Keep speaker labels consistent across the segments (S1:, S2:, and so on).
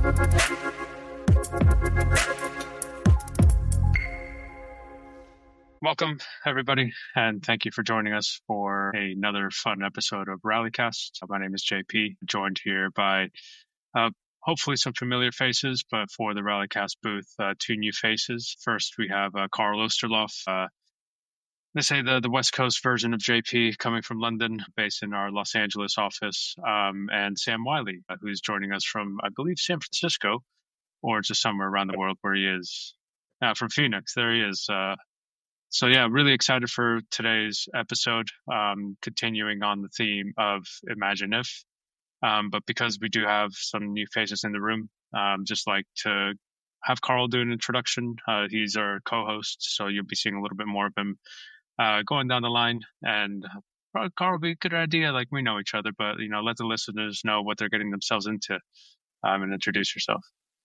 S1: Welcome, everybody, and thank you for joining us for another fun episode of Rallycast. My name is JP, joined here by hopefully some familiar faces, but for the Rallycast booth, two new faces. First, we have Carl Osterloff. They say the West Coast version of JP, coming from London, based in our Los Angeles office, and Sam Wiley, who's joining us from, I believe, San Francisco, or just somewhere around the world where he is. From Phoenix, there he is. So yeah, really excited for today's episode, continuing on the theme of Imagine If. But because we do have some new faces in the room, just like to have Carl do an introduction. He's our co-host, so you'll be seeing a little bit more of him going down the line. And Carl will be a good idea, like we know each other, but let the listeners know what they're getting themselves into, and introduce yourself.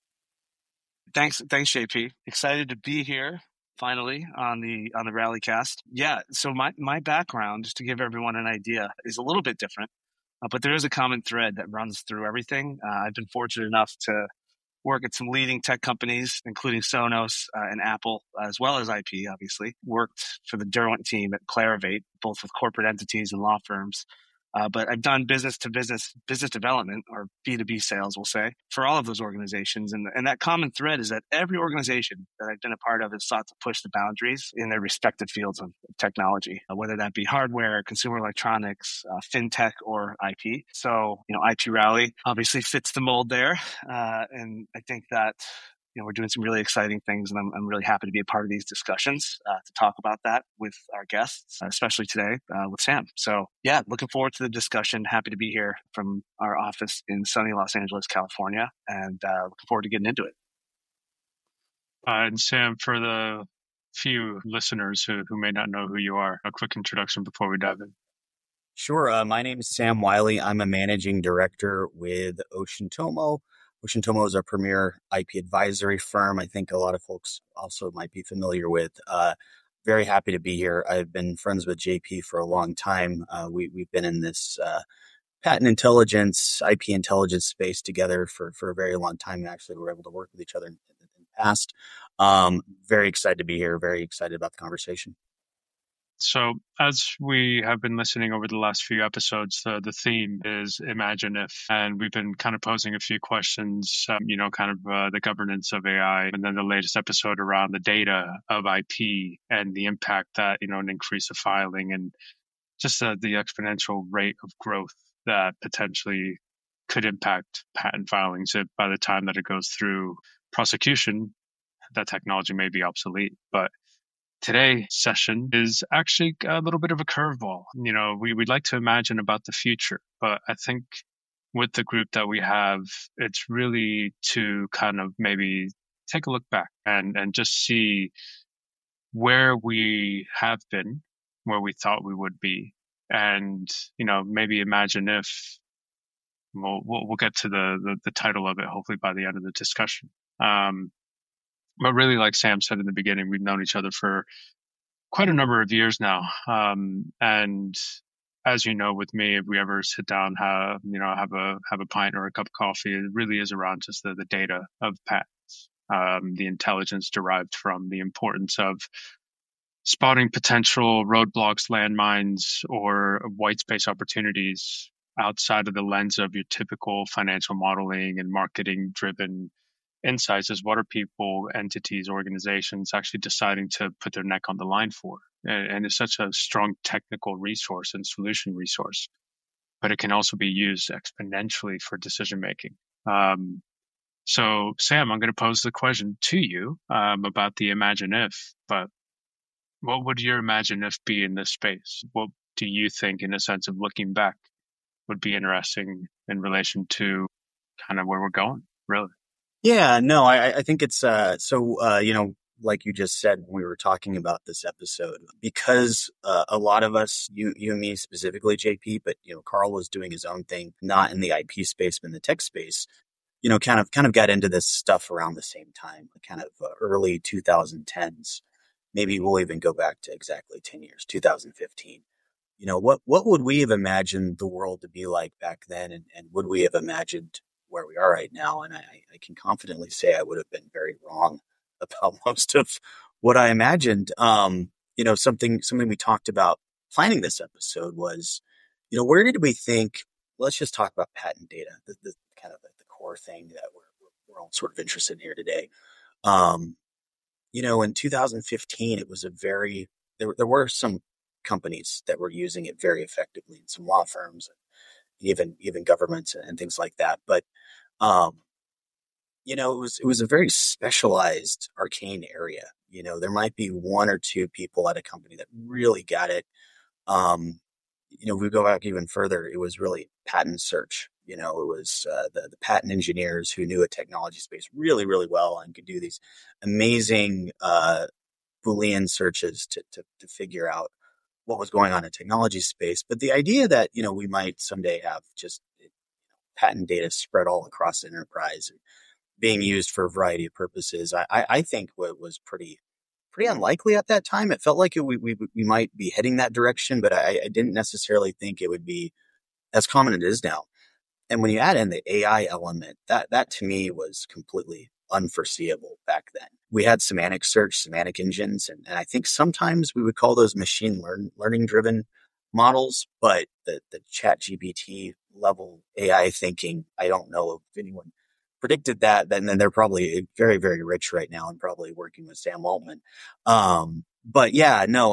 S2: Thanks, JP. Excited to be here finally on the Rallycast. Yeah, so my background, just to give everyone an idea, is a little bit different, but there is a common thread that runs through everything. I've been fortunate enough to work at some leading tech companies, including Sonos and Apple, as well as IP, obviously. Worked for the Derwent team at Clarivate, both with corporate entities and law firms. But I've done business development, or B2B sales, we'll say, for all of those organizations. And that common thread is that every organization that I've been a part of has sought to push the boundaries in their respective fields of technology, whether that be hardware, consumer electronics, fintech, or IP. So, IP Rally obviously fits the mold there. And I think that we're doing some really exciting things, and I'm really happy to be a part of these discussions to talk about that with our guests, especially today with Sam. So yeah, looking forward to the discussion. Happy to be here from our office in sunny Los Angeles, California, and looking forward to getting into it.
S1: And Sam, for the few listeners who may not know who you are, a quick introduction before we dive in.
S3: Sure. My name is Sam Wiley. I'm a managing director with Ocean Tomo. Ocean Tomo is our premier IP advisory firm. I think a lot of folks also might be familiar with. Very happy to be here. I've been friends with JP for a long time. We've been in this patent intelligence, IP intelligence space together for a very long time. Actually, we were able to work with each other in the past. Very excited to be here. Very excited about the conversation.
S1: So as we have been listening over the last few episodes, the theme is Imagine If, and we've been kind of posing a few questions, the governance of AI, and then the latest episode around the data of IP and the impact that, an increase of filing and just the exponential rate of growth that potentially could impact patent filings. By the time that it goes through prosecution, that technology may be obsolete. But today's session is actually a little bit of a curveball. We'd like to imagine about the future, but I think with the group that we have, it's really to kind of maybe take a look back and just see where we have been, where we thought we would be, and maybe imagine if we'll get to the title of it hopefully by the end of the discussion. But really, like Sam said in the beginning, we've known each other for quite a number of years now. And as you know, with me, if we ever sit down, have a pint or a cup of coffee, it really is around just the data of patents, the intelligence derived from the importance of spotting potential roadblocks, landmines, or white space opportunities outside of the lens of your typical financial modeling and marketing driven insights. Is what are people, entities, organizations actually deciding to put their neck on the line for? And it's such a strong technical resource and solution resource, but it can also be used exponentially for decision making. So Sam, I'm going to pose the question to you about the Imagine If, but what would your Imagine If be in this space? What do you think, in a sense of looking back, would be interesting in relation to kind of where we're going, really?
S3: Yeah, no, I think it's, like you just said when we were talking about this episode, because a lot of us, you and me specifically, JP, but, Carl was doing his own thing, not in the IP space, but in the tech space, kind of got into this stuff around the same time, kind of early 2010s. Maybe we'll even go back to exactly 10 years, 2015. What would we have imagined the world to be like back then? And would we have imagined where we are right now. And I can confidently say I would have been very wrong about most of what I imagined. Something we talked about planning this episode was, where did we think, let's just talk about patent data, the kind of the core thing that we're all sort of interested in here today. In 2015, it was there were some companies that were using it very effectively, and some law firms, and even governments and things like that. But it was a very specialized, arcane area. There might be one or two people at a company that really got it. We go back even further. It was really patent search. It was the patent engineers who knew a technology space really, really well and could do these amazing Boolean searches to figure out what was going on in technology space. But the idea that, we might someday have just patent data spread all across the enterprise and being used for a variety of purposes, I think was pretty unlikely at that time. It felt like we might be heading that direction, but I didn't necessarily think it would be as common as it is now. And when you add in the AI element, that to me was completely unforeseeable back then. We had semantic search, semantic engines, and I think sometimes we would call those machine learning driven models, but the ChatGPT level AI thinking, I don't know if anyone predicted that. Then they're probably very, very rich right now and probably working with Sam Altman. But yeah, no,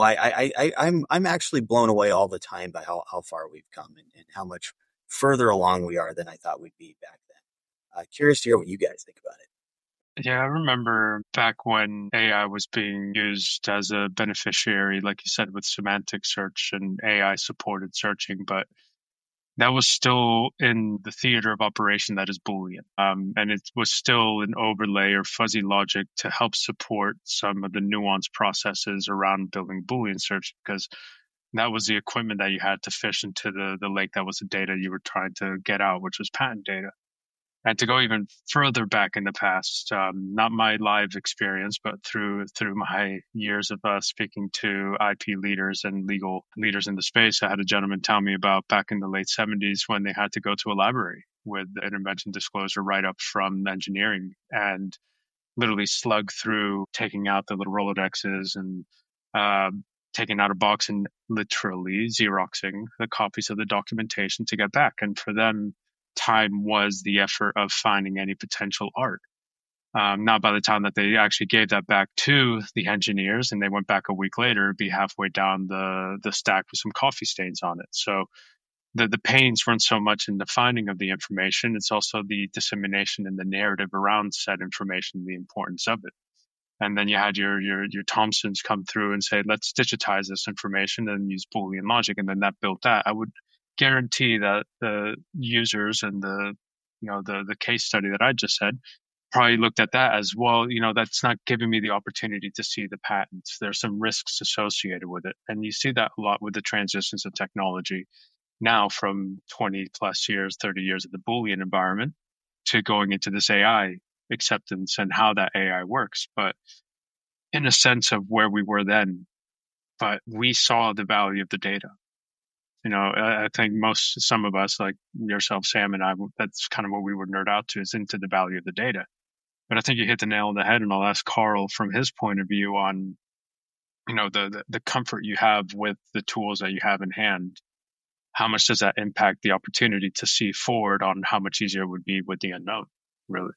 S3: I'm actually blown away all the time by how far we've come and how much further along we are than I thought we'd be back then. Curious to hear what you guys think about it.
S1: Yeah, I remember back when AI was being used as a beneficiary, like you said, with semantic search and AI supported searching, but that was still in the theater of operation that is Boolean. And it was still an overlay or fuzzy logic to help support some of the nuanced processes around building Boolean search, because that was the equipment that you had to fish into the lake that was the data you were trying to get out, which was patent data. And to go even further back in the past, not my live experience, but through my years of speaking to IP leaders and legal leaders in the space, I had a gentleman tell me about back in the late 70s when they had to go to a library with an invention disclosure write-up from engineering and literally slug through taking out the little Rolodexes and taking out a box and literally Xeroxing the copies of the documentation to get back. And for them, time was the effort of finding any potential art. Not by the time that they actually gave that back to the engineers and they went back a week later, it'd be halfway down the stack with some coffee stains on it. So the pains weren't so much in the finding of the information, it's also the dissemination and the narrative around said information, the importance of it. And then you had your Thompsons come through and say, let's digitize this information and use Boolean logic. And then that built that. I would guarantee that the users and the case study that I just said probably looked at that as, well, that's not giving me the opportunity to see the patents. There's some risks associated with it. And you see that a lot with the transitions of technology now from 20 plus years, 30 years of the Boolean environment to going into this AI acceptance and how that AI works. But in a sense of where we were then, but we saw the value of the data. I think some of us, like yourself, Sam, and I, that's kind of what we would nerd out to, is into the value of the data. But I think you hit the nail on the head, and I'll ask Carl from his point of view on, the comfort you have with the tools that you have in hand. How much does that impact the opportunity to see forward on how much easier it would be with the unknown, really?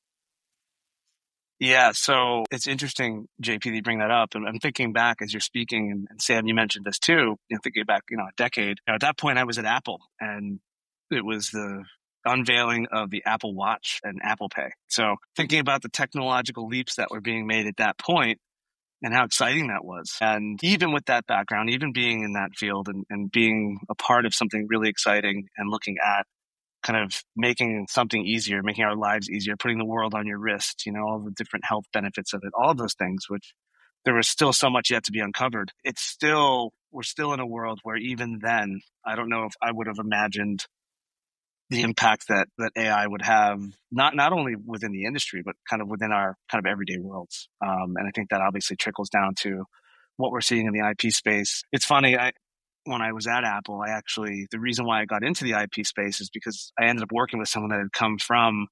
S2: Yeah, so it's interesting, JP, that you bring that up. And I'm thinking back as you're speaking, and Sam, you mentioned this too, thinking back, a decade. At that point, I was at Apple, and it was the unveiling of the Apple Watch and Apple Pay. So thinking about the technological leaps that were being made at that point and how exciting that was. And even with that background, even being in that field and being a part of something really exciting and looking at kind of making something easier, making our lives easier, putting the world on your wrist, all the different health benefits of it, all of those things, which there was still so much yet to be uncovered. We're still in a world where even then, I don't know if I would have imagined the impact that AI would have, not only within the industry, but kind of within our kind of everyday worlds. And I think that obviously trickles down to what we're seeing in the IP space. It's funny, when I was at Apple, the reason why I got into the IP space is because I ended up working with someone that had come from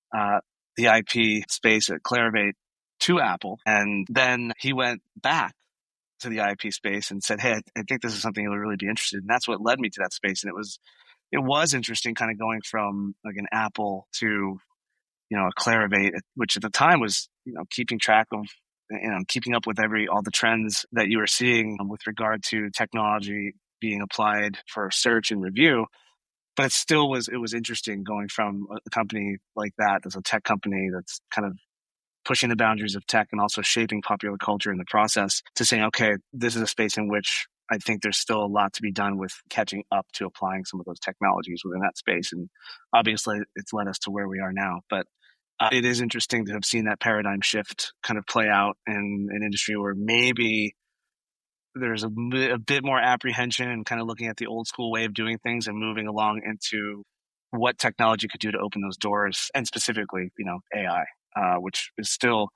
S2: the IP space at Clarivate to Apple. And then he went back to the IP space and said, hey, I think this is something you'll really be interested in. And that's what led me to that space. And it was interesting kind of going from like an Apple to, a Clarivate, which at the time was, keeping track of, keeping up with all the trends that you were seeing with regard to technology being applied for search and review. But it was interesting going from a company like that, as a tech company that's kind of pushing the boundaries of tech and also shaping popular culture in the process, to saying, okay, this is a space in which I think there's still a lot to be done with catching up to applying some of those technologies within that space. And obviously it's led us to where we are now. But it is interesting to have seen that paradigm shift kind of play out in an industry where maybe there's a bit more apprehension and kind of looking at the old school way of doing things and moving along into what technology could do to open those doors, and specifically, AI, which is still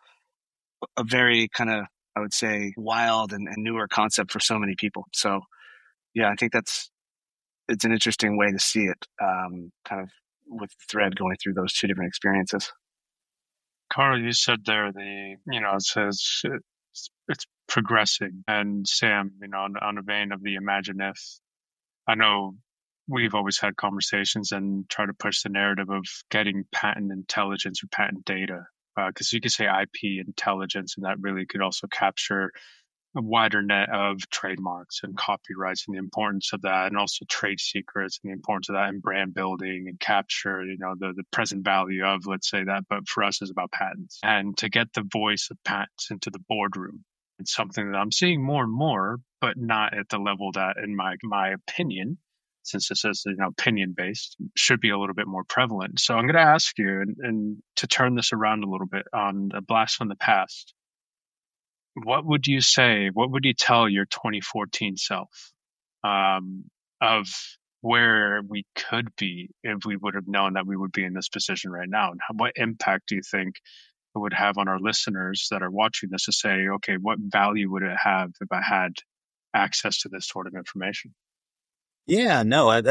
S2: a very kind of, I would say, wild and newer concept for so many people. So, yeah, I think it's an interesting way to see it, kind of with the thread going through those two different experiences.
S1: Carl, you said there it says it's progressing, and Sam, on a vein of the imagine if. I know we've always had conversations and try to push the narrative of getting patent intelligence or patent data, because you could say IP intelligence, and that really could also capture a wider net of trademarks and copyrights and the importance of that, and also trade secrets and the importance of that in brand building and capture, the present value of, let's say that, but for us is about patents. And to get the voice of patents into the boardroom, it's something that I'm seeing more and more, but not at the level that, in my opinion, since this is opinion based, should be a little bit more prevalent. So I'm going to ask you, and to turn this around a little bit on a blast from the past, what would you say? What would you tell your 2014 self of where we could be if we would have known that we would be in this position right now? And what impact do you think it would have on our listeners that are watching this to say, okay, what value would it have if I had access to this sort of information?
S3: Yeah, no,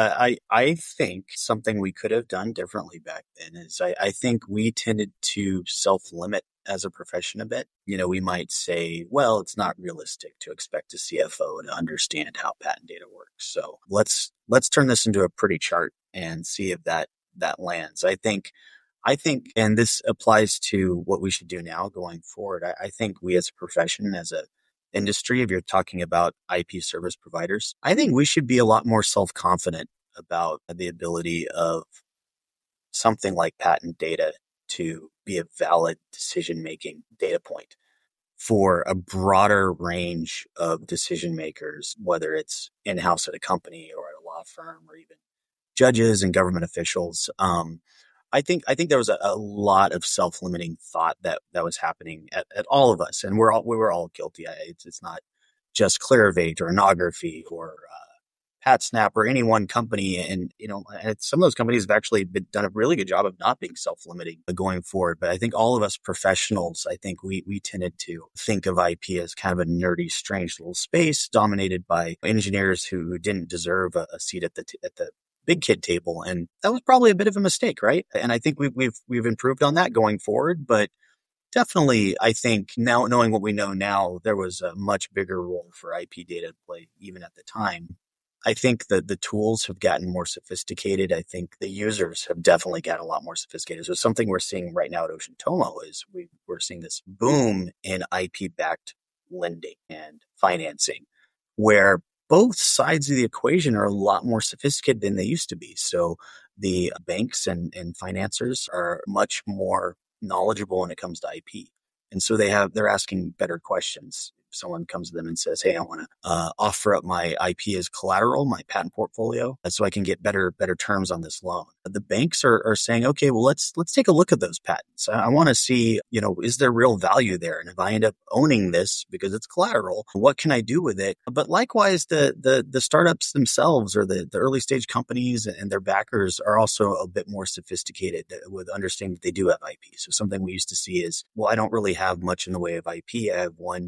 S3: I think something we could have done differently back then is I think we tended to self-limit as a profession a bit. We might say, well, it's not realistic to expect a CFO to understand how patent data works. So let's turn this into a pretty chart and see if that lands. I think, and this applies to what we should do now going forward. I think we as a profession, as a industry, if you're talking about IP service providers, I think we should be a lot more self-confident about the ability of something like patent data to be a valid decision-making data point for a broader range of decision makers, whether it's in-house at a company or at a law firm or even judges and government officials. I think there was a lot of self-limiting thought that was happening at all of us, and we were all guilty. It's not just Clarivate or Anography or PatSnap or any one company, and some of those companies have actually done a really good job of not being self-limiting going forward. But I think all of us professionals, I think we tended to think of IP as kind of a nerdy, strange little space dominated by engineers who didn't deserve a seat at the big kid table. And that was probably a bit of a mistake, right? And I think we've improved on that going forward, but definitely I think now, knowing what we know now, there was a much bigger role for IP data to play even at the time. I think that the tools have gotten more sophisticated. I think the users have definitely gotten a lot more sophisticated. So something we're seeing right now at Ocean Tomo is we're seeing this boom in IP-backed lending and financing, where both sides of the equation are a lot more sophisticated than they used to be. So the banks and financiers are much more knowledgeable when it comes to IP. And so they're asking better questions. Someone comes to them and says, hey, I want to offer up my IP as collateral, my patent portfolio, so I can get better terms on this loan. The banks are saying, okay, well, let's take a look at those patents. I want to see, is there real value there? And if I end up owning this because it's collateral, what can I do with it? But likewise, the startups themselves or the early stage companies and their backers are also a bit more sophisticated with understanding that they do have IP. So something we used to see is, well, I don't really have much in the way of IP. I have one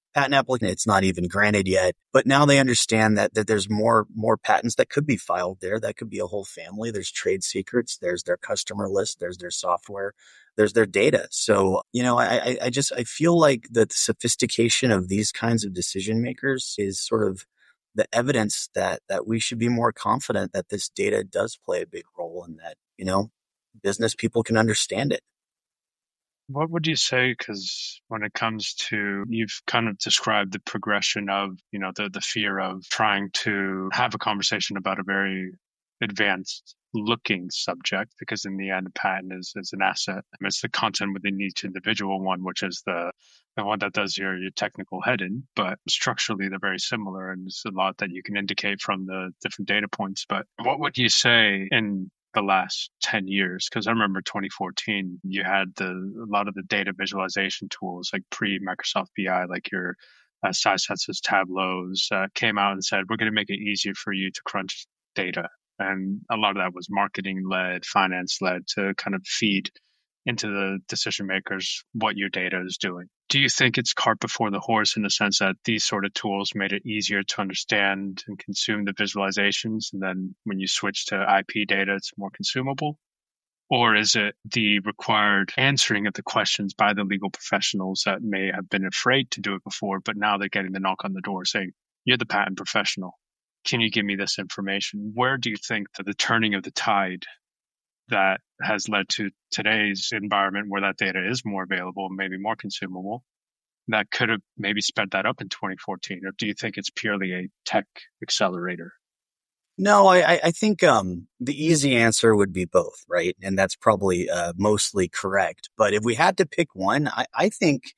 S3: patent application. It's not even granted yet, but now they understand that there's more patents that could be filed there. That could be a whole family. There's trade secrets. There's their customer list. There's their software. There's their data. So, I feel like the sophistication of these kinds of decision makers is sort of the evidence that we should be more confident that this data does play a big role and that, business people can understand it.
S1: What would you say? Because when it comes to, you've kind of described the progression of, the fear of trying to have a conversation about a very advanced looking subject, because in the end, a patent is an asset. It's the content within each individual one, which is the one that does your technical head in, but structurally they're very similar. And there's a lot that you can indicate from the different data points. But what would you say in the last 10 years? Because I remember 2014, you had a lot of the data visualization tools like pre-Microsoft BI, like your SciSenses, Tableaus, came out and said, we're going to make it easier for you to crunch data. And a lot of that was marketing led, finance led, to kind of feed into the decision makers what your data is doing. Do you think it's cart before the horse in the sense that these sort of tools made it easier to understand and consume the visualizations, and then when you switch to IP data, it's more consumable? Or is it the required answering of the questions by the legal professionals that may have been afraid to do it before, but now they're getting the knock on the door saying, you're the patent professional. Can you give me this information? Where do you think that the turning of the tide that has led to today's environment where that data is more available and maybe more consumable, that could have maybe sped that up in 2014? Or do you think it's purely a tech accelerator?
S3: No, I think the easy answer would be both, right? And that's probably mostly correct. But if we had to pick one, I think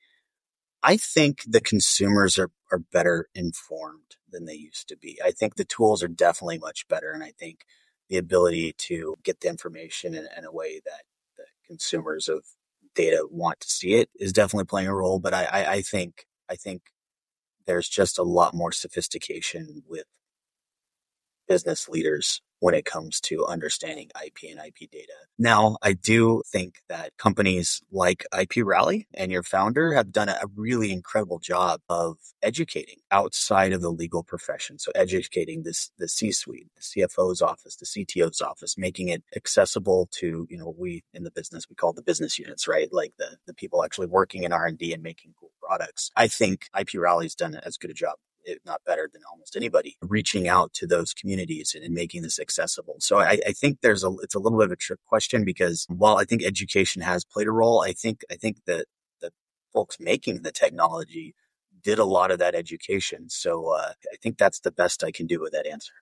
S3: the consumers are better informed than they used to be. I think the tools are definitely much better. And I think the ability to get the information in a way that the consumers of data want to see it is definitely playing a role. But I think there's just a lot more sophistication with business leaders when it comes to understanding IP and IP data. Now, I do think that companies like IP Rally and your founder have done a really incredible job of educating outside of the legal profession. So educating the C-suite, the CFO's office, the CTO's office, making it accessible to, we in the business, we call it the business units, right? Like the people actually working in R&D and making cool products. I think IP Rally's done as good a job, if not better, than almost anybody, reaching out to those communities and making this accessible. So I think it's a little bit of a trick question, because while I think education has played a role, I think that the folks making the technology did a lot of that education. So I think that's the best I can do with that answer.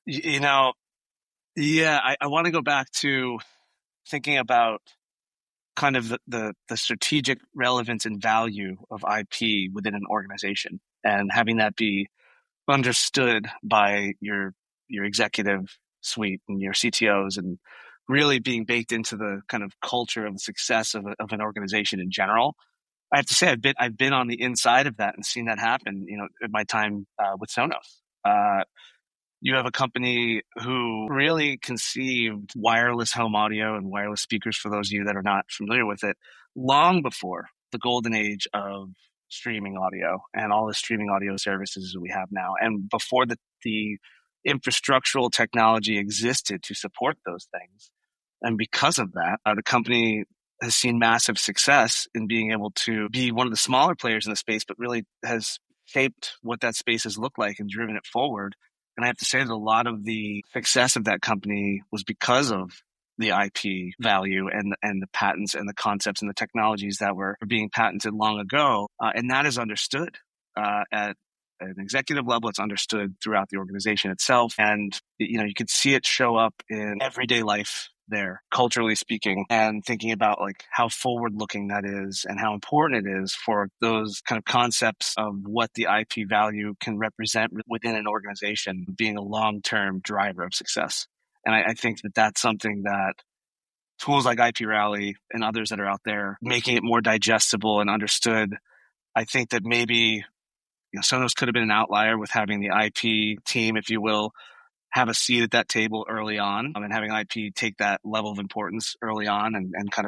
S2: I want to go back to thinking about kind of the strategic relevance and value of IP within an organization, and having that be understood by your executive suite and your CTOs, and really being baked into the kind of culture of the success of an organization in general. I have to say, I've been on the inside of that and seen that happen, in my time with Sonos. You have a company who really conceived wireless home audio and wireless speakers, for those of you that are not familiar with it, long before the golden age of streaming audio and all the streaming audio services that we have now, and before the infrastructural technology existed to support those things. And because of that, the company has seen massive success in being able to be one of the smaller players in the space, but really has shaped what that space has looked like and driven it forward. And I have to say that a lot of the success of that company was because of the IP value and the patents and the concepts and the technologies that were being patented long ago. And that is understood at an executive level. It's understood throughout the organization itself. And, you could see it show up in everyday life there, culturally speaking, and thinking about like how forward looking that is and how important it is for those kind of concepts of what the IP value can represent within an organization being a long-term driver of success. And I think that that's something that tools like IP Rally and others that are out there, making it more digestible and understood. I think that maybe Sonos could have been an outlier with having the IP team, if you will, have a seat at that table early on, and having IP take that level of importance early on and kind of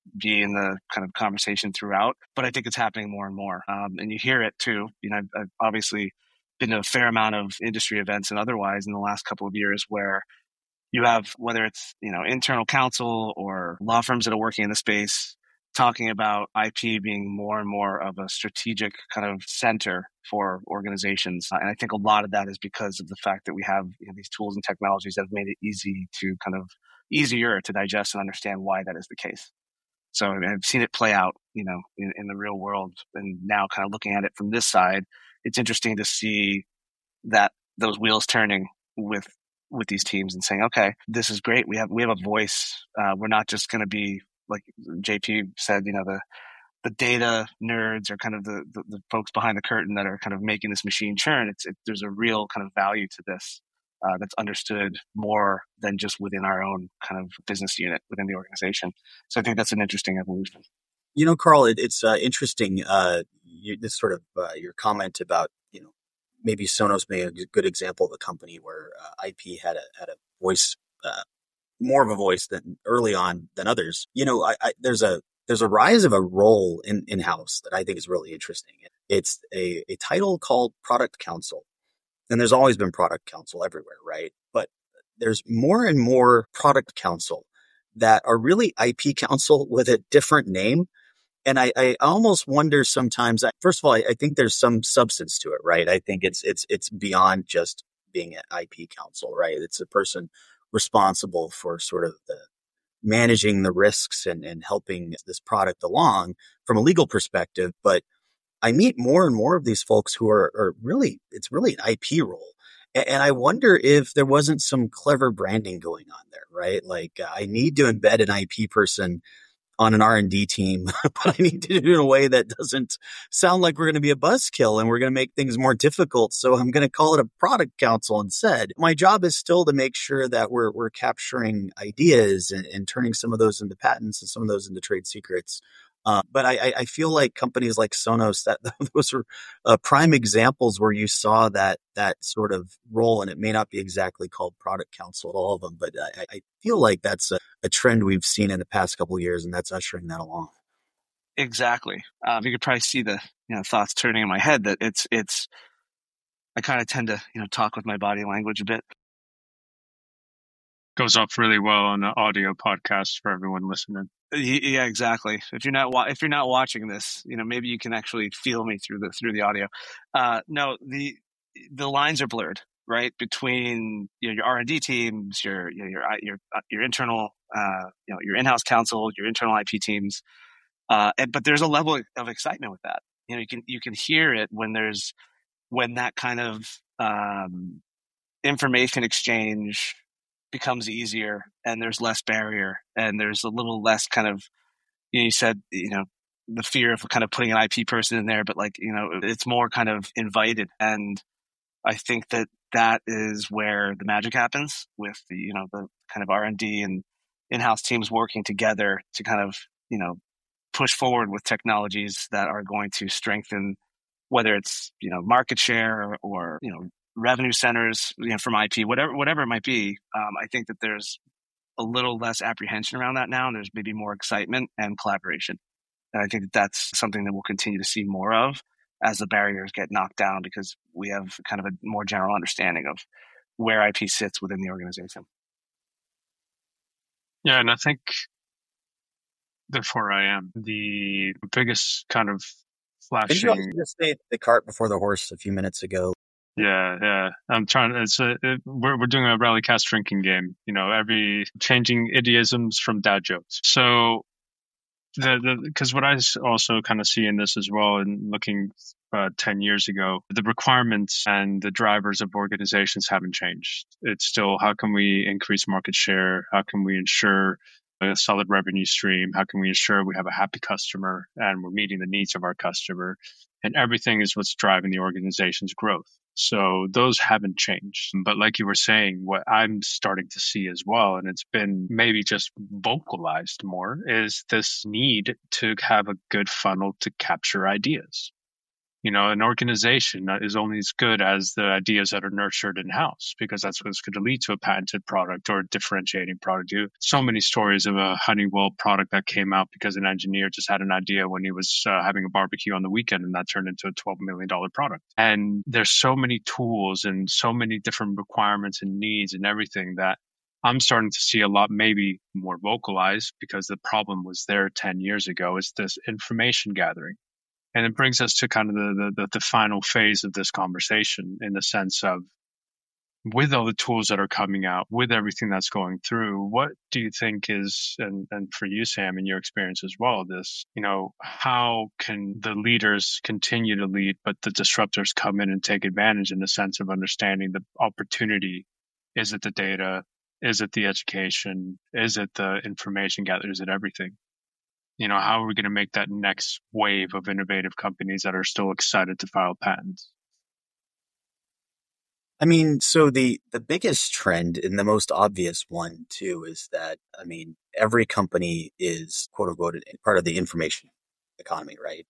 S2: be in the kind of conversation throughout, but I think it's happening more and more. And you hear it too. I've obviously been to a fair amount of industry events and otherwise in the last couple of years where you have, whether it's, internal counsel or law firms that are working in the space, talking about IP being more and more of a strategic kind of center for organizations. And I think a lot of that is because of the fact that we have these tools and technologies that have made it easier to digest and understand why that is the case. So I've seen it play out, in the real world. And now kind of looking at it from this side, it's interesting to see that those wheels turning with these teams and saying, okay, this is great. We have a voice. We're not just going to be, like JP said, the data nerds are kind of the folks behind the curtain that are kind of making this machine churn. There's a real kind of value to this that's understood more than just within our own kind of business unit within the organization. So I think that's an interesting evolution.
S3: Carl, it's interesting. This sort of your comment about maybe Sonos made a good example of a company where IP had a voice, more of a voice than early on than others. There's a rise of a role in-house that I think is really interesting. It's a title called product counsel. And there's always been product counsel everywhere, right? But there's more and more product counsel that are really IP counsel with a different name. And I almost wonder sometimes, first of all, I think there's some substance to it, right? I think it's beyond just being an IP counsel, right? It's a person responsible for sort of managing the risks and helping this product along from a legal perspective. But I meet more and more of these folks who are really, it's really an IP role. And I wonder if there wasn't some clever branding going on there, right? Like I need to embed an IP person on an R&D team, but I need to do it in a way that doesn't sound like we're going to be a buzzkill and we're going to make things more difficult. So I'm going to call it a product counsel instead. My job is still to make sure that we're capturing ideas and turning some of those into patents and some of those into trade secrets. But I feel like companies like Sonos, that those are prime examples where you saw that sort of role, and it may not be exactly called product counsel at all of them, but I feel like that's a trend we've seen in the past couple of years, and that's ushering that along.
S2: Exactly. You could probably see the thoughts turning in my head that it's. I kind of tend to talk with my body language a bit.
S1: Goes off really well on an audio podcast for everyone listening.
S2: Yeah, exactly. If you're not watching this, maybe you can actually feel me through the audio. No, the lines are blurred, right, between your R&D teams, your internal, your in-house counsel, your internal IP teams. But there's a level of excitement with that. You can hear it when that kind of information exchange becomes easier and there's less barrier and there's a little less kind of, you said, the fear of kind of putting an IP person in there, but it's more kind of invited. And I think that is where the magic happens with the kind of R&D and in-house teams working together to kind of, push forward with technologies that are going to strengthen, whether it's, market share or revenue centers, from IP, whatever it might be. I think that there's a little less apprehension around that now, and there's maybe more excitement and collaboration. And I think that that's something that we'll continue to see more of as the barriers get knocked down, because we have kind of a more general understanding of where IP sits within the organization.
S1: Yeah, and I think therefore I am the biggest kind of flashing.
S3: Did you just say the cart before the horse a few minutes ago?
S1: Yeah. I'm trying. We're doing a Rallycast drinking game. Every changing idiosms from dad jokes. So because what I also kind of see in this as well, and looking 10 years ago, the requirements and the drivers of organizations haven't changed. It's still, how can we increase market share? How can we ensure a solid revenue stream? How can we ensure we have a happy customer and we're meeting the needs of our customer? And everything is what's driving the organization's growth. So those haven't changed. But like you were saying, what I'm starting to see as well, and it's been maybe just vocalized more, is this need to have a good funnel to capture ideas. An organization is only as good as the ideas that are nurtured in house, because that's what's going to lead to a patented product or a differentiating product. So many stories of a Honeywell product that came out because an engineer just had an idea when he was having a barbecue on the weekend, and that turned into a $12 million product. And there's so many tools and so many different requirements and needs and everything that I'm starting to see a lot, maybe more vocalized, because the problem was there 10 years ago, is this information gathering. And it brings us to kind of the final phase of this conversation, in the sense of, with all the tools that are coming out, with everything that's going through, what do you think is, and for you, Sam, in your experience as well, this, how can the leaders continue to lead, but the disruptors come in and take advantage, in the sense of understanding the opportunity? Is it the data? Is it the education? Is it the information gathered? Is it everything? How are we going to make that next wave of innovative companies that are still excited to file patents?
S3: I mean, so the biggest trend, and the most obvious one too, is that, every company is, quote unquote, part of the information economy, right?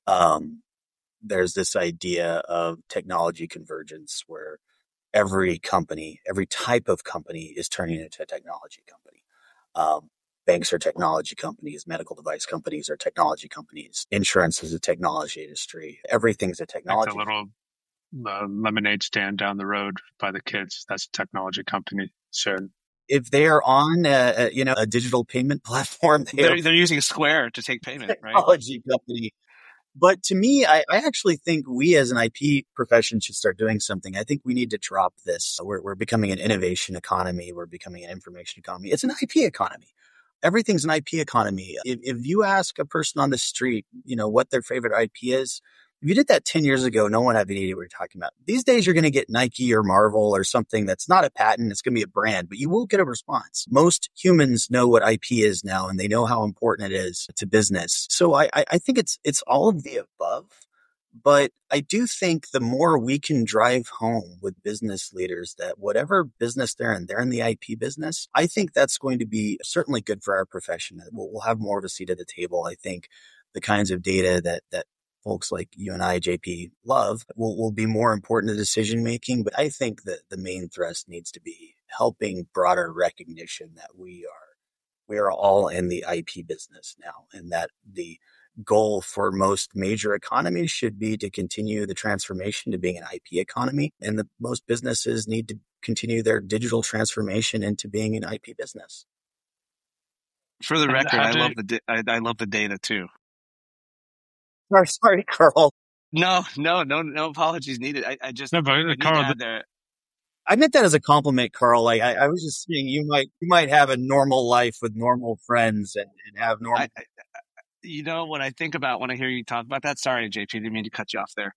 S3: There's this idea of technology convergence where every company, every type of company is turning into a technology company. Banks are technology companies. Medical device companies are technology companies. Insurance is a technology industry. Everything's a technology.
S1: Like the little lemonade stand down the road by the kids, that's a technology company. So
S3: if they are on a digital payment platform,
S2: they're using Square to take payment, right?
S3: Technology company. But to me, I actually think we as an IP profession should start doing something. I think we need to drop this. We're becoming an innovation economy. We're becoming an information economy. It's an IP economy. Everything's an IP economy. If you ask a person on the street, what their favorite IP is, if you did that 10 years ago, no one had any idea what you're talking about. These days, you're going to get Nike or Marvel or something that's not a patent. It's going to be a brand, but you will get a response. Most humans know what IP is now, and they know how important it is to business. So I think it's all of the above. But I do think the more we can drive home with business leaders that whatever business they're in the IP business, I think that's going to be certainly good for our profession. We'll have more of a seat at the table. I think the kinds of data that folks like you and I, JP, love will be more important to decision making. But I think that the main thrust needs to be helping broader recognition that we are all in the IP business now, and that the goal for most major economies should be to continue the transformation to being an IP economy. And most businesses need to continue their digital transformation into being an IP business.
S2: For the record, I love the data too.
S3: Sorry, Carl.
S2: No apologies needed. I just
S1: no, but Carl,
S3: I meant that as a compliment, Carl. Like I was just saying, you might have a normal life with normal friends and have normal.
S2: What I think about when I hear you talk about that, sorry, JP, didn't mean to cut you off there,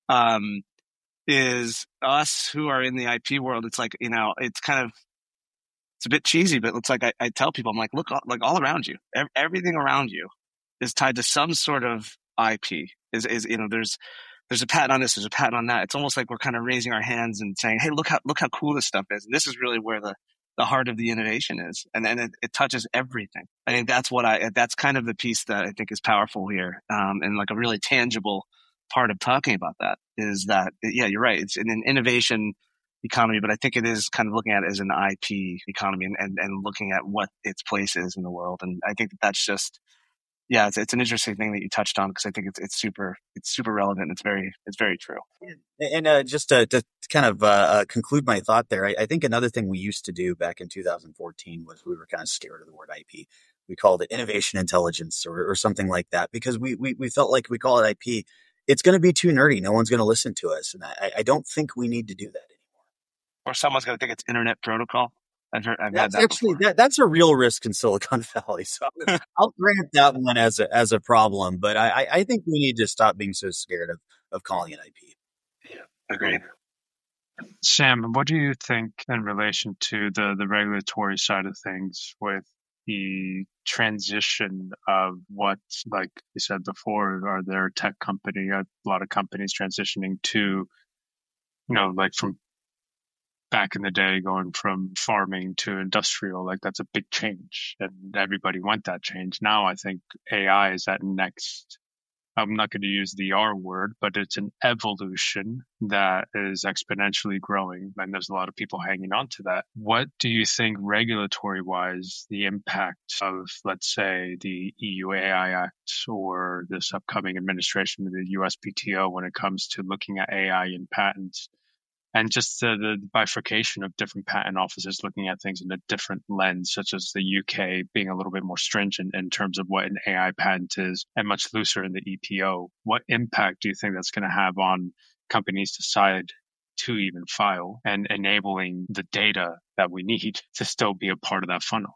S2: is us who are in the IP world. It's like, it's a bit cheesy, but it's like I tell people, I'm like, look, like all around you, everything around you is tied to some sort of IP. There's a patent on this, there's a patent on that. It's almost like we're kind of raising our hands and saying, hey, look how cool this stuff is. And this is really where the heart of the innovation is. And it touches everything. I think that's kind of the piece that I think is powerful here. And like a really tangible part of talking about that is that, yeah, you're right. It's an innovation economy, but I think it is kind of looking at it as an IP economy and looking at what its place is in the world. And I think that's just, yeah, it's an interesting thing that you touched on, because I think it's super relevant. It's very true.
S3: And just to kind of conclude my thought there, I think another thing we used to do back in 2014 was we were kind of scared of the word IP. We called it innovation intelligence or something like that, because we felt like we call it IP, it's going to be too nerdy. No one's going to listen to us, and I don't think we need to do that anymore.
S2: Or someone's going to think it's internet protocol. I've had that
S3: actually
S2: before.
S3: That's a real risk in Silicon Valley. So I'll grant that one as a problem, but I think we need to stop being so scared of calling it IP.
S2: Yeah, agreed.
S1: Sam, what do you think in relation to the regulatory side of things, with the transition of what, like you said before, are there tech company, a lot of companies transitioning to, like from back in the day, going from farming to industrial, like that's a big change, and everybody wants that change. Now I think AI is that next I'm not going to use the R word, but it's an evolution that is exponentially growing. And there's a lot of people hanging on to that. What do you think regulatory wise, the impact of, let's say, the EU AI Act or this upcoming administration of the USPTO when it comes to looking at AI in patents? And just the bifurcation of different patent offices looking at things in a different lens, such as the UK being a little bit more stringent in terms of what an AI patent is and much looser in the EPO. What impact do you think that's going to have on companies decide to even file and enabling the data that we need to still be a part of that funnel?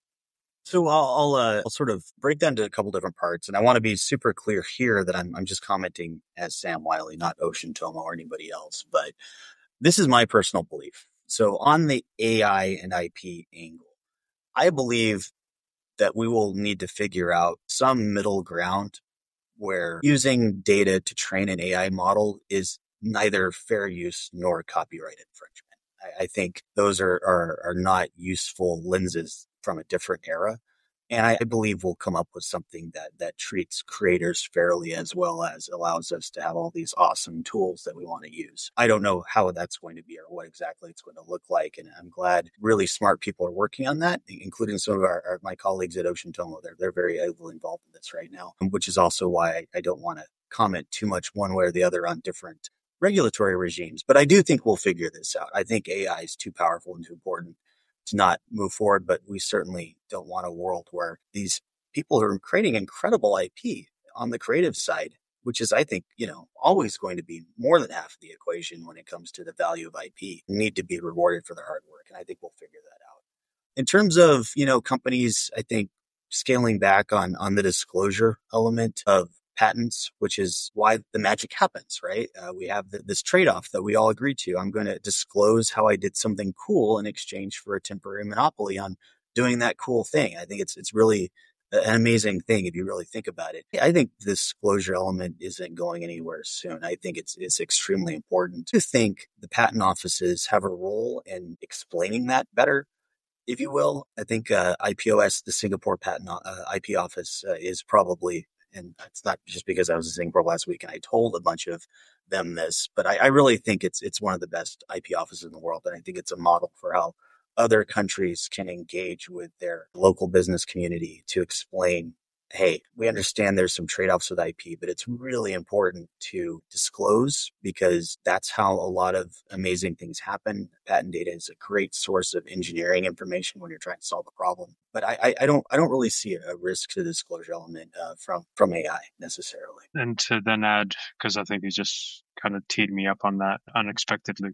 S3: So I'll sort of break that into a couple different parts, and I want to be super clear here that I'm just commenting as Sam Wiley, not Ocean Tomo or anybody else, but this is my personal belief. So on the AI and IP angle, I believe that we will need to figure out some middle ground where using data to train an AI model is neither fair use nor copyright infringement. I think those are not useful lenses from a different era. And I believe we'll come up with something that treats creators fairly as well as allows us to have all these awesome tools that we want to use. I don't know how that's going to be or what exactly it's going to look like. And I'm glad really smart people are working on that, including some of my colleagues at Ocean Tomo. They're very heavily involved in this right now, which is also why I don't want to comment too much one way or the other on different regulatory regimes. But I do think we'll figure this out. I think AI is too powerful and too important to not move forward, but we certainly don't want a world where these people are creating incredible IP on the creative side, which is, I think, always going to be more than half of the equation when it comes to the value of IP, need to be rewarded for their hard work. And I think we'll figure that out. In terms of, companies, I think scaling back on the disclosure element of patents, which is why the magic happens, right? We have this trade-off that we all agree to. I'm going to disclose how I did something cool in exchange for a temporary monopoly on doing that cool thing. I think it's really an amazing thing if you really think about it. I think the disclosure element isn't going anywhere soon. I think it's extremely important to think the patent offices have a role in explaining that better, if you will. I think IPOS, the Singapore Patent IP Office, is probably, and it's not just because I was in Singapore last week and I told a bunch of them this, but I really think it's one of the best IP offices in the world. And I think it's a model for how other countries can engage with their local business community to explain, hey, we understand there's some trade-offs with IP, but it's really important to disclose because that's how a lot of amazing things happen. Patent data is a great source of engineering information when you're trying to solve a problem. But I don't really see a risk to the disclosure element from AI necessarily.
S1: And to then add, because I think you just kind of teed me up on that unexpectedly,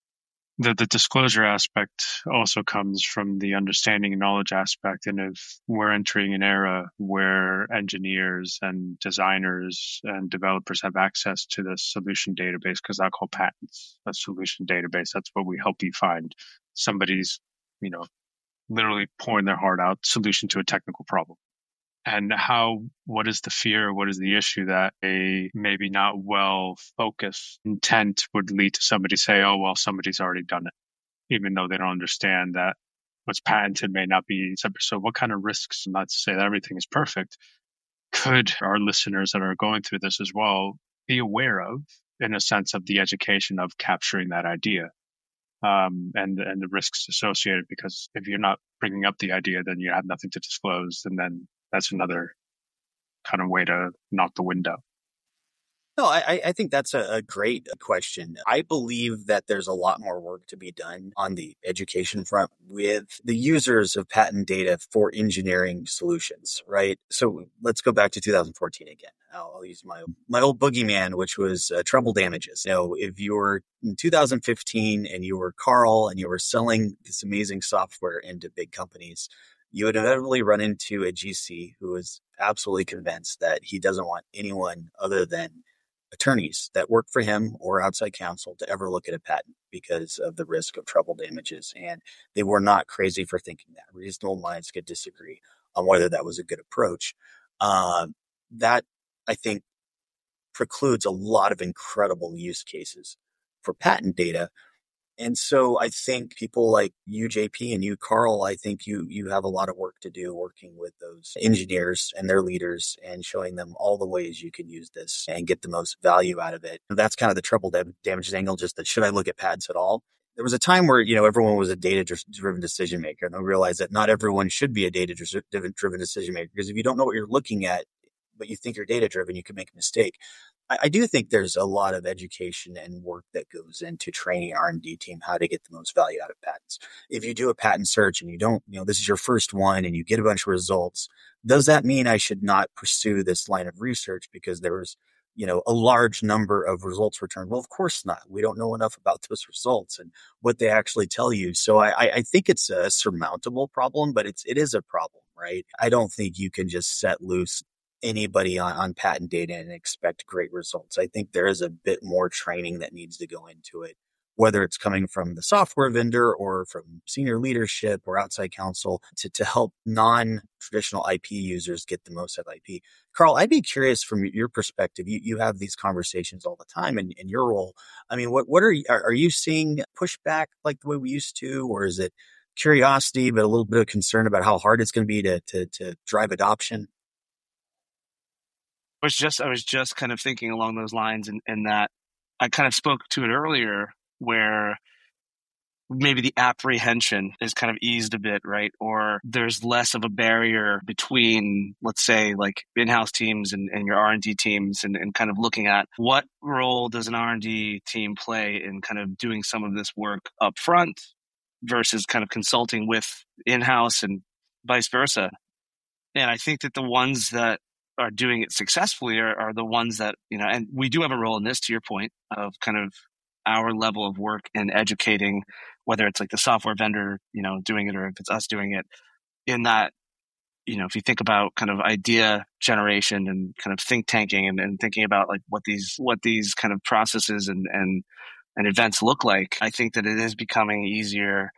S1: the disclosure aspect also comes from the understanding and knowledge aspect. And if we're entering an era where engineers and designers and developers have access to this solution database, because I call patents a solution database, that's what we help you find. Somebody's, literally pouring their heart out, solution to a technical problem. And what is the fear? What is the issue that a maybe not well focused intent would lead to somebody say, oh, well, somebody's already done it, even though they don't understand that what's patented may not be separate. So what kind of risks, not to say that everything is perfect, could our listeners that are going through this as well be aware of in a sense of the education of capturing that idea? And the risks associated, because if you're not bringing up the idea, then you have nothing to disclose. And then that's another kind of way to knock the wind out.
S3: No, I think that's a great question. I believe that there's a lot more work to be done on the education front with the users of patent data for engineering solutions, right? So let's go back to 2014 again. I'll use my old boogeyman, which was treble damages. If you were in 2015 and you were Carl and you were selling this amazing software into big companies, you would inevitably run into a GC who is absolutely convinced that he doesn't want anyone other than attorneys that work for him or outside counsel to ever look at a patent because of the risk of treble damages. And they were not crazy for thinking that. Reasonable minds could disagree on whether that was a good approach. That, I think, precludes a lot of incredible use cases for patent data. And so I think people like you, JP, and you, Carl, I think you have a lot of work to do working with those engineers and their leaders and showing them all the ways you can use this and get the most value out of it. That's kind of the trouble damages angle, just that should I look at patents at all? There was a time where, everyone was a data-driven decision maker, and I realized that not everyone should be a data-driven decision maker, because if you don't know what you're looking at, but you think you're data-driven, you can make a mistake. I do think there's a lot of education and work that goes into training R&D team how to get the most value out of patents. If you do a patent search and you don't, this is your first one and you get a bunch of results, does that mean I should not pursue this line of research because there was, a large number of results returned? Well, of course not. We don't know enough about those results and what they actually tell you. So I think it's a surmountable problem, but it is a problem, right? I don't think you can just set loose anybody on patent data and expect great results. I think there is a bit more training that needs to go into it, whether it's coming from the software vendor or from senior leadership or outside counsel to help non-traditional IP users get the most out of IP. Carl, I'd be curious from your perspective. You have these conversations all the time in your role. I mean, what are you seeing pushback like the way we used to, or is it curiosity, but a little bit of concern about how hard it's going to be to drive adoption?
S2: I was just kind of thinking along those lines, and that I kind of spoke to it earlier, where maybe the apprehension is kind of eased a bit, right? Or there's less of a barrier between, let's say, like in-house teams and your R&D teams, and kind of looking at what role does an R&D team play in kind of doing some of this work up front versus kind of consulting with in-house and vice versa. And I think that the ones that are doing it successfully are the ones that, and we do have a role in this, to your point, of kind of our level of work and educating, whether it's like the software vendor, doing it, or if it's us doing it, in that, if you think about kind of idea generation and kind of think tanking and thinking about like what these kind of processes and events look like, I think that it is becoming easier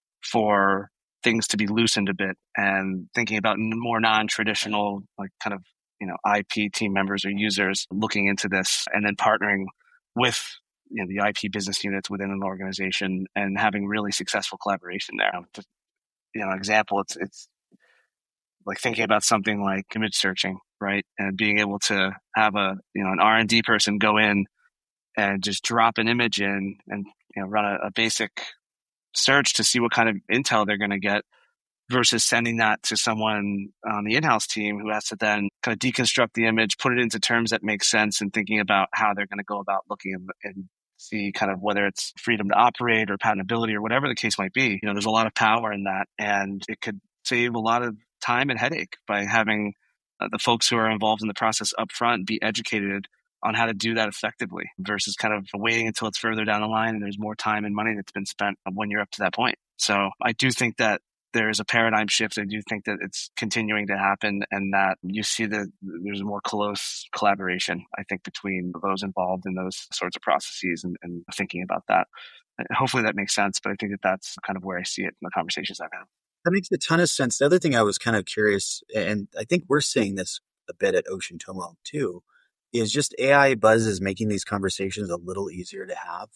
S2: for things to be loosened a bit, and thinking about more non-traditional, like kind of, IP team members or users looking into this, and then partnering with, the IP business units within an organization and having really successful collaboration there. Just, an example, it's like thinking about something like image searching, right? And being able to have an R&D person go in and just drop an image in and, run a basic search to see what kind of intel they're going to get, versus sending that to someone on the in-house team who has to then kind of deconstruct the image, put it into terms that make sense, and thinking about how they're going to go about looking and see kind of whether it's freedom to operate or patentability or whatever the case might be. There's a lot of power in that, and it could save a lot of time and headache by having the folks who are involved in the process up front be educated on how to do that effectively, versus kind of waiting until it's further down the line and there's more time and money that's been spent when you're up to that point. So I do think that there's a paradigm shift. I do think that it's continuing to happen, and that you see that there's more close collaboration, I think, between those involved in those sorts of processes and thinking about that. Hopefully that makes sense, but I think that that's kind of where I see it in the conversations I've had.
S3: That makes a ton of sense. The other thing I was kind of curious, and I think we're seeing this a bit at Ocean Tomo too, is just AI buzz is making these conversations a little easier to have.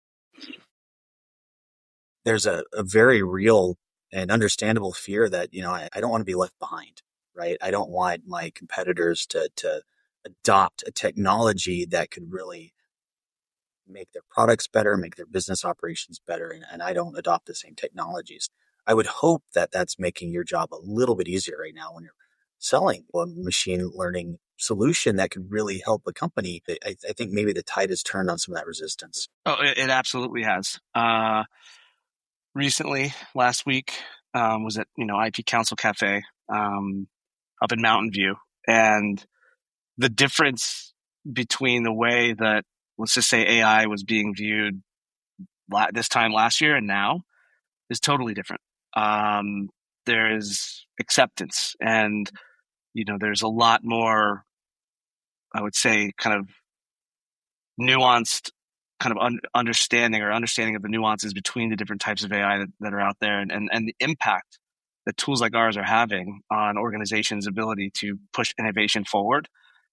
S3: There's a very real and understandable fear that, I don't want to be left behind, right? I don't want my competitors to adopt a technology that could really make their products better, make their business operations better, and I don't adopt the same technologies. I would hope that that's making your job a little bit easier right now when you're selling a machine learning solution that could really help a company. I think maybe the tide has turned on some of that resistance.
S2: Oh, it absolutely has. Recently, last week, was at, IP Council Cafe up in Mountain View. And the difference between the way that, let's just say, AI was being viewed this time last year and now is totally different. There is acceptance, and, there's a lot more, I would say, kind of nuanced kind of understanding of the nuances between the different types of AI that are out there, and the impact that tools like ours are having on organizations' ability to push innovation forward.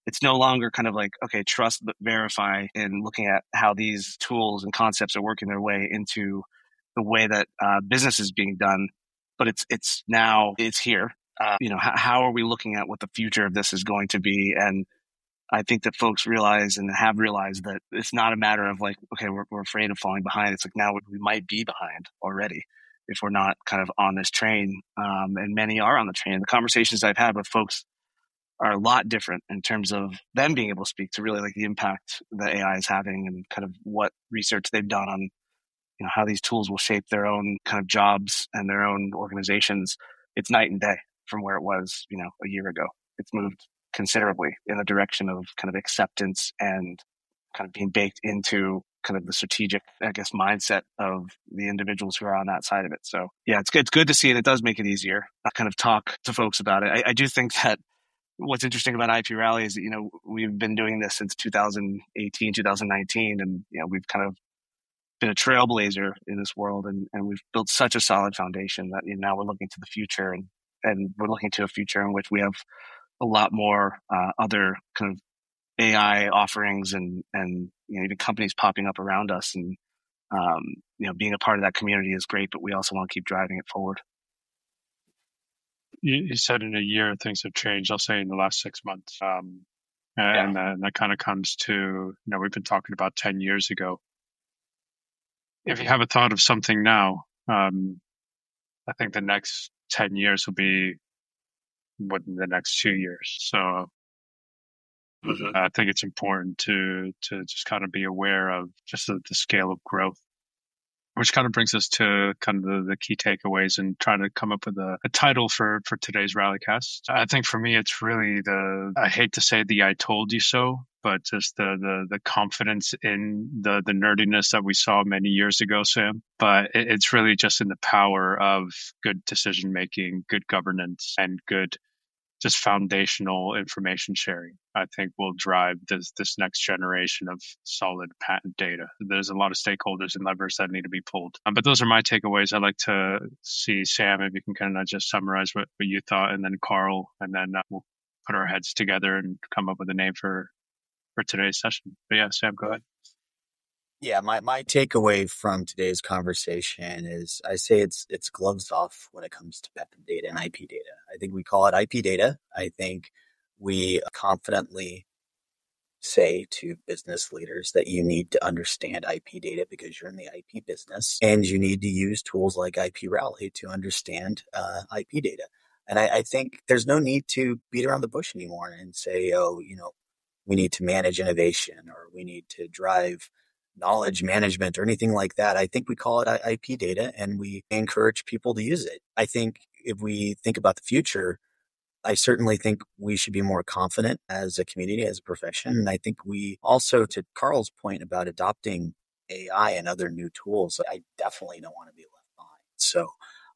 S2: It's no longer kind of like, okay, trust but verify, and looking at how these tools and concepts are working their way into the way that business is being done. But it's now it's here. How are we looking at what the future of this is going to be? And I think that folks realize and have realized that it's not a matter of like, okay, we're afraid of falling behind. It's like now we might be behind already if we're not kind of on this train. And many are on the train. The conversations I've had with folks are a lot different in terms of them being able to speak to really like the impact that AI is having and kind of what research they've done on, how these tools will shape their own kind of jobs and their own organizations. It's night and day from where it was, a year ago. It's moved considerably in the direction of kind of acceptance and kind of being baked into kind of the strategic, I guess, mindset of the individuals who are on that side of it. So yeah, it's good to see, and it does make it easier. I kind of talk to folks about it. I do think that what's interesting about IP Rally is that, we've been doing this since 2018, 2019, and, we've kind of been a trailblazer in this world, and we've built such a solid foundation that now we're looking to the future, and we're looking to a future in which we have a lot more other kind of AI offerings and even companies popping up around us, and being a part of that community is great, but we also want to keep driving it forward.
S1: You said in a year things have changed. I'll say in the last 6 months, and that kind of comes to we've been talking about 10 years ago. If you have a thought of something now, I think the next 10 years will be within the next 2 years. So I think it's important to just kind of be aware of just the scale of growth, which kind of brings us to kind of the key takeaways and trying to come up with a title for today's Rallycast. I think for me, it's really I hate to say the I told you so, but just the confidence in the nerdiness that we saw many years ago, Sam. But it's really just in the power of good decision making, good governance, and good just foundational information sharing, I think will drive this next generation of solid patent data. There's a lot of stakeholders and levers that need to be pulled. But those are my takeaways. I'd like to see, Sam, if you can kind of just summarize what you thought, and then Carl, and then we'll put our heads together and come up with a name for today's session. But yeah, Sam, go ahead.
S3: Yeah, my takeaway from today's conversation is I say it's gloves off when it comes to patent data and IP data. I think we call it IP data. I think we confidently say to business leaders that you need to understand IP data because you're in the IP business, and you need to use tools like IP Rally to understand IP data. And I think there's no need to beat around the bush anymore and say, we need to manage innovation, or we need to drive knowledge management or anything like that. I think we call it IP data, and we encourage people to use it. I think if we think about the future, I certainly think we should be more confident as a community, as a profession. And I think we also, to Carl's point about adopting AI and other new tools, I definitely don't want to be left behind. So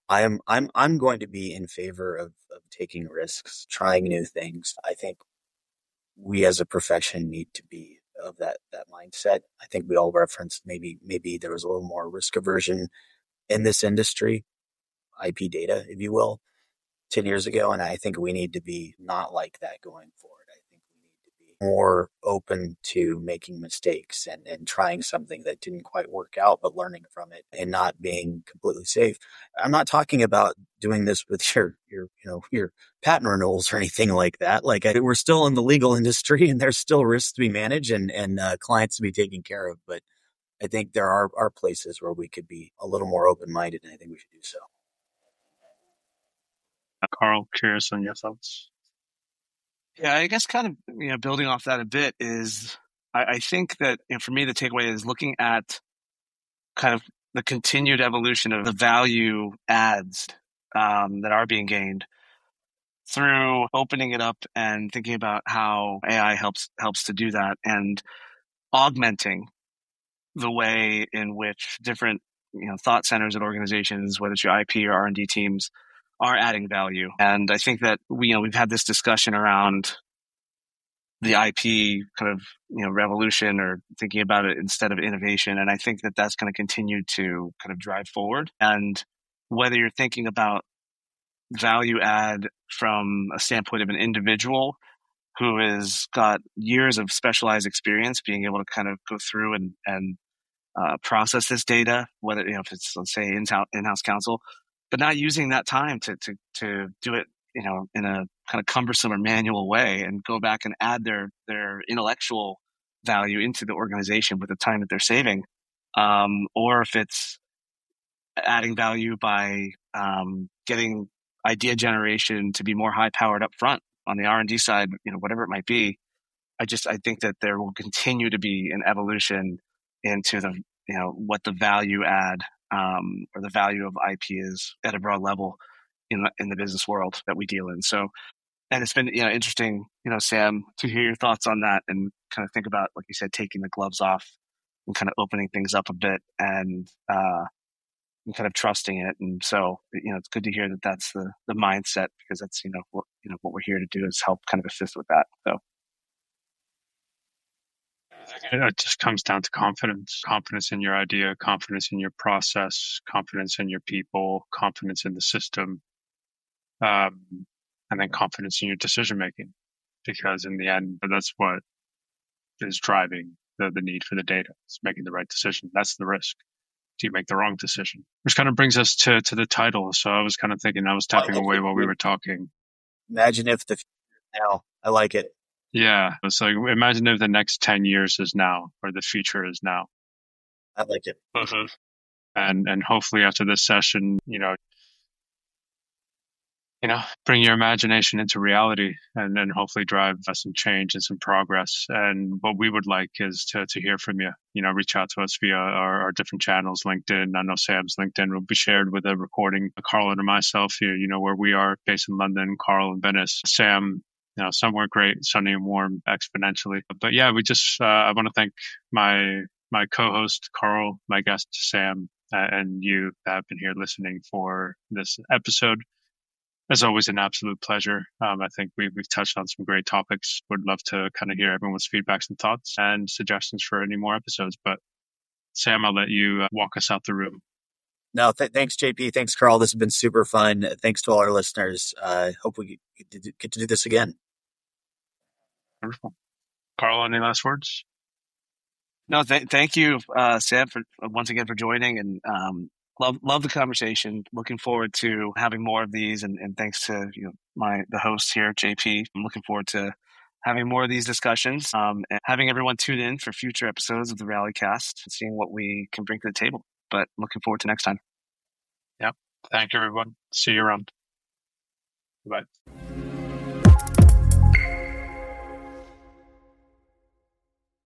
S3: I'm going to be in favor of taking risks, trying new things. I think we as a profession need to be of that mindset. I think we all referenced maybe there was a little more risk aversion in this industry, IP data, if you will, 10 years ago. And I think we need to be not like that going forward. I think we need to be more open to making mistakes and trying something that didn't quite work out, but learning from it and not being completely safe. I'm not talking about doing this with your patent renewals or anything like that. Like we're still in the legal industry, and there's still risks to be managed and clients to be taken care of. But I think there are places where we could be a little more open-minded, and I think we should do so.
S1: Carl, curious on your thoughts.
S2: Yeah, I guess kind of, building off that a bit is I think that for me, the takeaway is looking at kind of the continued evolution of the value adds that are being gained through opening it up and thinking about how AI helps to do that, and augmenting the way in which different thought centers and organizations, whether it's your IP or R&D teams, are adding value. And I think that we've had this discussion around the IP kind of revolution, or thinking about it instead of innovation. And I think that that's going to continue to kind of drive forward. And whether you're thinking about value add from a standpoint of an individual who has got years of specialized experience being able to kind of go through and process this data, whether, if it's, let's say, in-house counsel, but not using that time to do it, in a kind of cumbersome or manual way, and go back and add their intellectual value into the organization with the time that they're saving. Or if it's adding value by getting idea generation to be more high powered up front on the R&D side, whatever it might be. I think that there will continue to be an evolution into the, what the value add or the value of IP is at a broad level in the business world that we deal in. So, and it's been, interesting, Sam, to hear your thoughts on that and kind of think about, like you said, taking the gloves off and kind of opening things up a bit and kind of trusting it. And so, it's good to hear that that's the mindset, because that's, what we're here to do is help kind of assist with that. So.
S1: It just comes down to confidence in your idea, confidence in your process, confidence in your people, confidence in the system, and then confidence in your decision making. Because in the end, that's what is driving the need for the data. It's making the right decision. That's the risk. Do you make the wrong decision? Which kind of brings us to the title. So I was kind of thinking, I was tapping away while we were talking.
S3: Imagine if the future now. I like it.
S1: Yeah. It's like, imagine if the next 10 years is now, or the future is now.
S3: I like it.
S1: Mm-hmm. And hopefully after this session, bring your imagination into reality, and then hopefully drive some change and some progress. And what we would like is to hear from you. Reach out to us via our different channels, LinkedIn. I know Sam's LinkedIn will be shared with a recording. Carl and myself here, where we are based in London, Carl in Venice, Sam, somewhere great, sunny and warm, exponentially. But yeah, we just, I want to thank my co-host, Carl, my guest, Sam, and you that have been here listening for this episode. As always, an absolute pleasure. I think we've touched on some great topics. Would love to kind of hear everyone's feedbacks and thoughts and suggestions for any more episodes. But Sam, I'll let you walk us out the room.
S3: No, thanks, JP. Thanks, Carl. This has been super fun. Thanks to all our listeners. Hope we get to do this again.
S1: Wonderful. Carl, any last words?
S2: No, thank you, Sam, for once again for joining, and love the conversation. Looking forward to having more of these, and thanks to the host here, JP. I'm looking forward to having more of these discussions, and having everyone tune in for future episodes of the Rallycast, and seeing what we can bring to the table. But looking forward to next time.
S1: Yep. Thank you, everyone. See you around. Bye.